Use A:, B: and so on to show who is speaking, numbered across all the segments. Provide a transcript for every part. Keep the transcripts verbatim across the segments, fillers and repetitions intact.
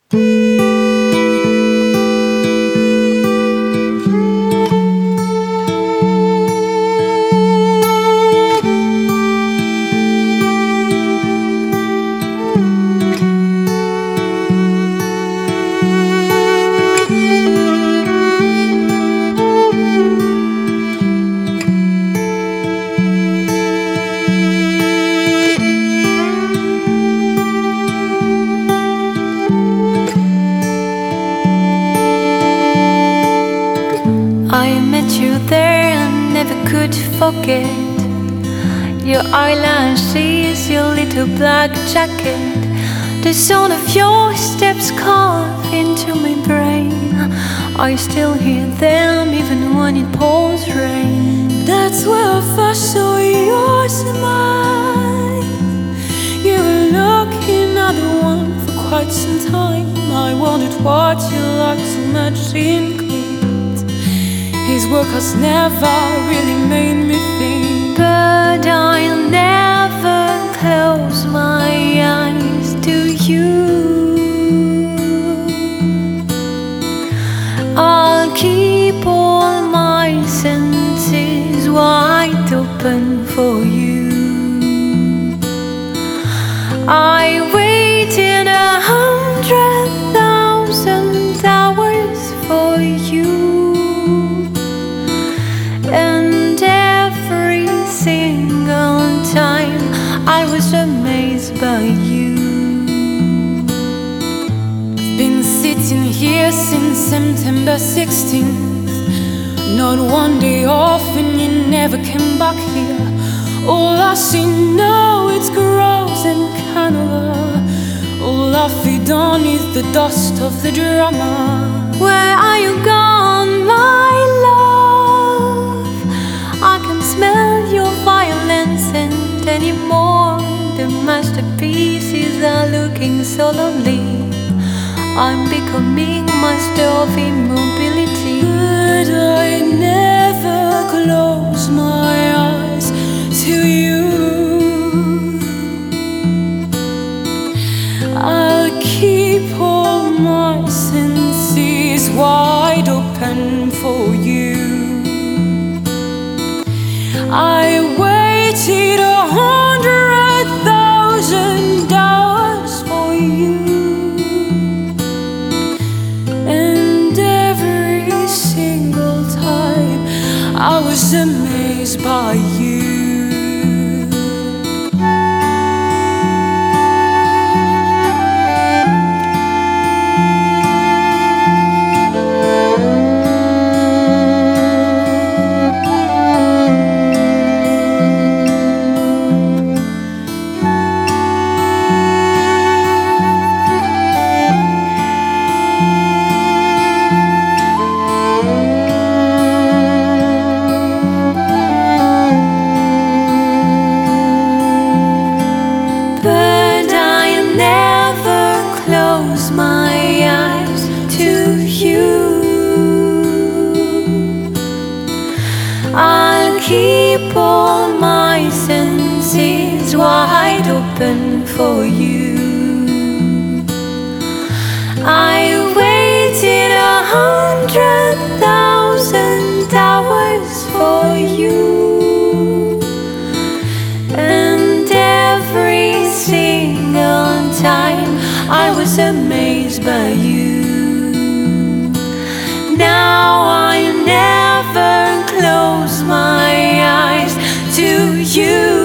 A: I met you there and never could forget your eyelashes, your little black jacket. The sound of your steps carved into my brain. I still hear them even when it pours rain.
B: That's where I first saw your smile. You were looking at the one for quite some time. I wondered what you liked so much in Creed. His work has never really made me think.
A: But I'll never close my eyes to you. I'll keep all my senses wide open for you. I waited a hundred thousand hours for you. And every single time I was amazed by you.
B: I've been sitting here since September sixteenth. Not one day off and you never came back here. All I see now is gross and Canada. All I feed on is the dust of the drama.
A: Where are you gone, my love? I can smell your violence and anymore the masterpieces are looking so lonely. I'm becoming master of immobility.
B: But I never close my eyes to you. I'll keep all my senses wide open for you. I waited a hundred thousand hours for you. And every single time I was amazed by you.
A: My eyes to you. I'll keep all my senses wide open for you. I waited a hundred thousand hours for you. And every single time I was amazed by you. Now I never close my eyes to you.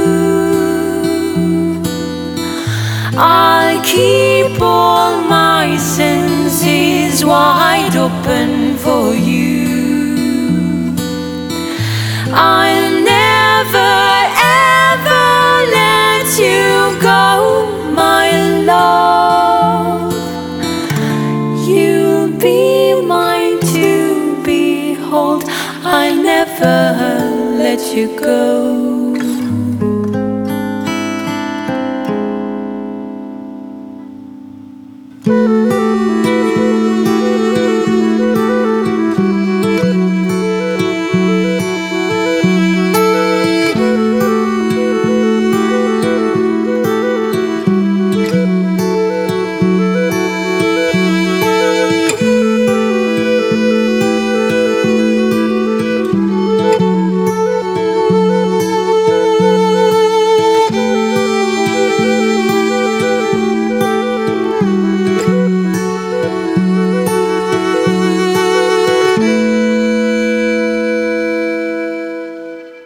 A: I'll keep all my senses wide open for you. I'll never ever let you go, my love. You'll be mine to behold. I'll never let you go.
B: Thank you.